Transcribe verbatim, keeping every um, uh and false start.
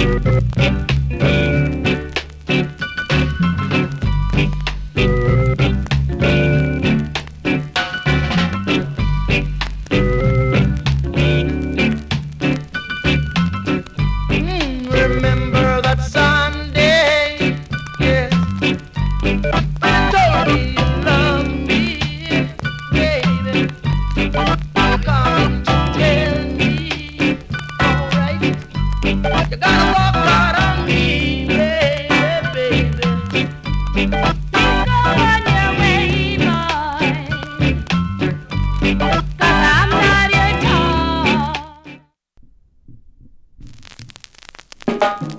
Remember that Sunday, yes, when you told me you loved me, baby. Come to tell me, alright, you gotta walk right on me, baby, baby. Go on your way, boy, 'cause I'm not your dog.